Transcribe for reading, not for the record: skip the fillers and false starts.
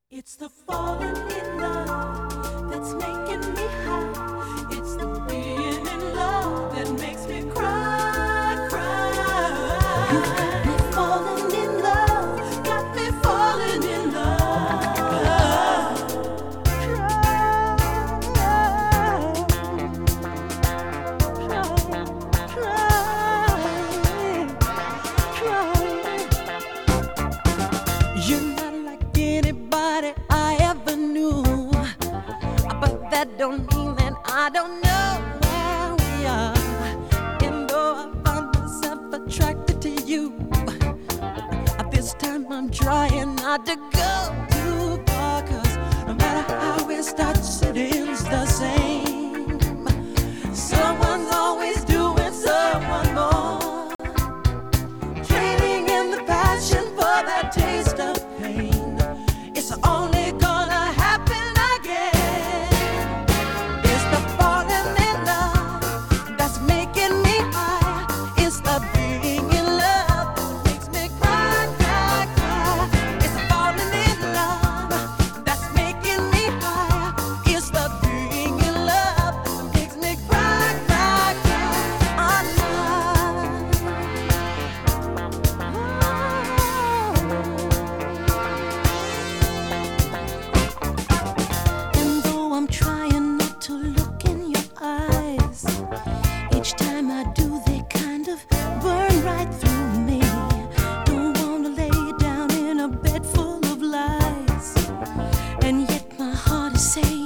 It's the falling in love that's making me high. It's the being in love that makes me cry, cry. You got me falling in love, got me falling in love. You're not like anybody I ever knew, but that don't mean that I don't know where we are. And though I find myself attracted to you, this time I'm trying not to go too far, 'cause no matter how we start, it ends the same. Someone's always doing someone more, trading in the passion for that taste of pain. It's only gonna happen again. It's the falling in love that's making me high. It's the being in love that makes me cry, cry, cry. It's the falling in love that's making me high. It's the being in love that makes me cry, cry, cry. And though I'm trying not to look in your eyes, each time I do, they kind of burn right through me. Don't wanna lay down in a bed full of lies, and yet my heart is saying